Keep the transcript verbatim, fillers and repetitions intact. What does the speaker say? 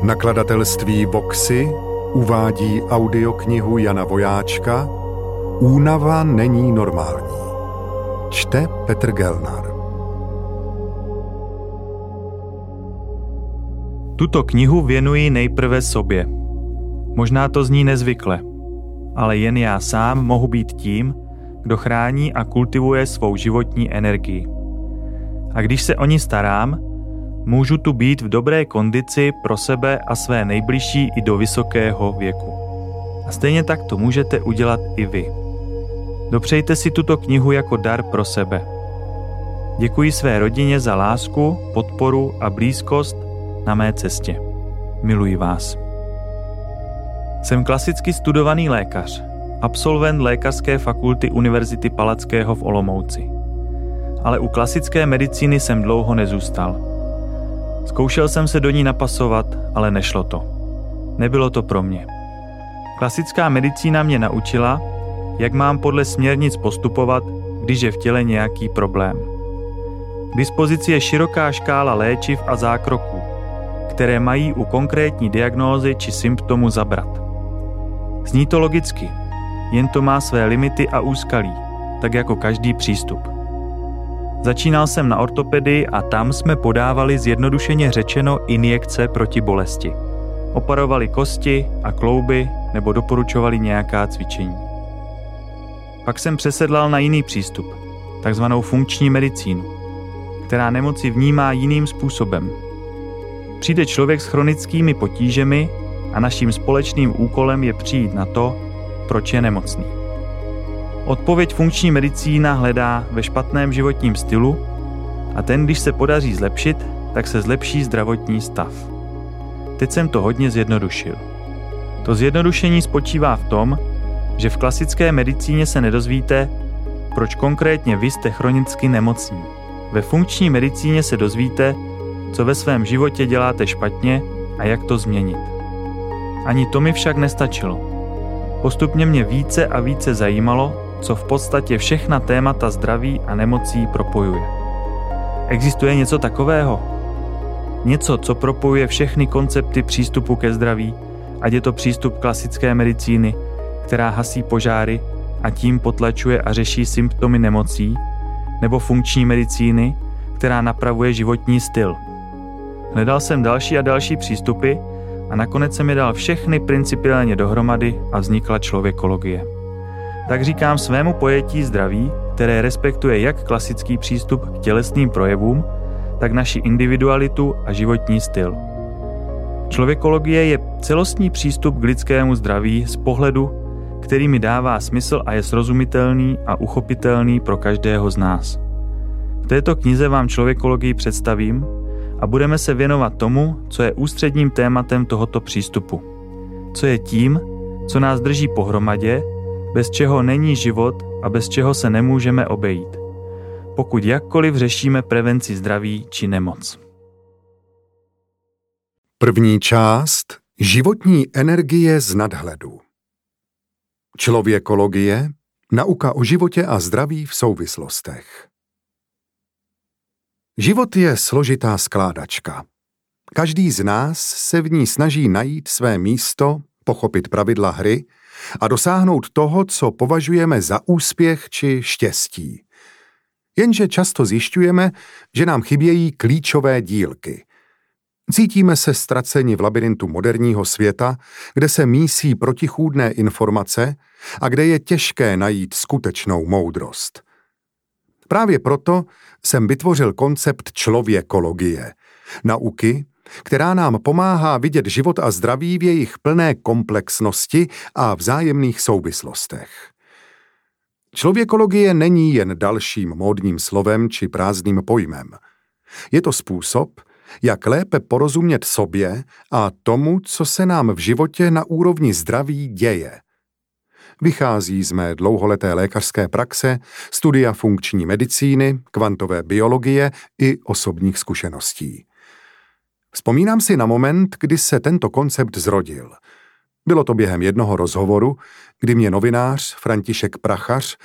Nakladatelství Voxy uvádí audioknihu Jana Vojáčka Únava není normální. Čte Petr Gelnar. Tuto knihu věnuji nejprve sobě. Možná to zní nezvykle, ale jen já sám mohu být tím, kdo chrání a kultivuje svou životní energii. A když se o ní starám, můžu tu být v dobré kondici pro sebe a své nejbližší i do vysokého věku. A stejně tak to můžete udělat i vy. Dopřejte si tuto knihu jako dar pro sebe. Děkuji své rodině za lásku, podporu a blízkost na mé cestě. Miluji vás. Jsem klasicky studovaný lékař, absolvent Lékařské fakulty Univerzity Palackého v Olomouci. Ale u klasické medicíny jsem dlouho nezůstal. Zkoušel jsem se do ní napasovat, ale nešlo to. Nebylo to pro mě. Klasická medicína mě naučila, jak mám podle směrnic postupovat, když je v těle nějaký problém. K dispozici je široká škála léčiv a zákroků, které mají u konkrétní diagnózy či symptomu zabrat. Zní to logicky, jen to má své limity a úskalí, tak jako každý přístup. Začínal jsem na ortopedii a tam jsme podávali zjednodušeně řečeno injekce proti bolesti. Operovali kosti a klouby nebo doporučovali nějaká cvičení. Pak jsem přesedlal na jiný přístup, takzvanou funkční medicínu, která nemoci vnímá jiným způsobem. Přijde člověk s chronickými potížemi a naším společným úkolem je přijít na to, proč je nemocný. Odpověď funkční medicína hledá ve špatném životním stylu a ten, když se podaří zlepšit, tak se zlepší zdravotní stav. Teď jsem to hodně zjednodušil. To zjednodušení spočívá v tom, že v klasické medicíně se nedozvíte, proč konkrétně vy jste chronicky nemocní. Ve funkční medicíně se dozvíte, co ve svém životě děláte špatně a jak to změnit. Ani to mi však nestačilo. Postupně mě více a více zajímalo, co v podstatě všechna témata zdraví a nemocí propojuje. Existuje něco takového? Něco, co propojuje všechny koncepty přístupu ke zdraví, ať je to přístup klasické medicíny, která hasí požáry a tím potlačuje a řeší symptomy nemocí, nebo funkční medicíny, která napravuje životní styl. Hledal jsem další a další přístupy a nakonec jsem je dal všechny principiálně dohromady a vznikla člověkologie. Tak říkám svému pojetí zdraví, které respektuje jak klasický přístup k tělesným projevům, tak naši individualitu a životní styl. Člověkologie je celostní přístup k lidskému zdraví z pohledu, který mi dává smysl a je srozumitelný a uchopitelný pro každého z nás. V této knize vám člověkologii představím a budeme se věnovat tomu, co je ústředním tématem tohoto přístupu. Co je tím, co nás drží pohromadě, bez čeho není život a bez čeho se nemůžeme obejít, pokud jakkoliv řešíme prevenci zdraví či nemoc. První část. Životní energie z nadhledu. Člověkologie. Nauka o životě a zdraví v souvislostech. Život je složitá skládačka. Každý z nás se v ní snaží najít své místo, pochopit pravidla hry a dosáhnout toho, co považujeme za úspěch či štěstí. Jenže často zjišťujeme, že nám chybějí klíčové dílky. Cítíme se ztraceni v labirintu moderního světa, kde se mísí protichůdné informace a kde je těžké najít skutečnou moudrost. Právě proto jsem vytvořil koncept člověkologie, nauky, která nám pomáhá vidět život a zdraví v jejich plné komplexnosti a vzájemných souvislostech. Člověkologie není jen dalším módním slovem či prázdným pojmem. Je to způsob, jak lépe porozumět sobě a tomu, co se nám v životě na úrovni zdraví děje. Vychází z mé dlouholeté lékařské praxe, studia funkční medicíny, kvantové biologie i osobních zkušeností. Vzpomínám si na moment, kdy se tento koncept zrodil. Bylo to během jednoho rozhovoru, kdy mě novinář František Prachař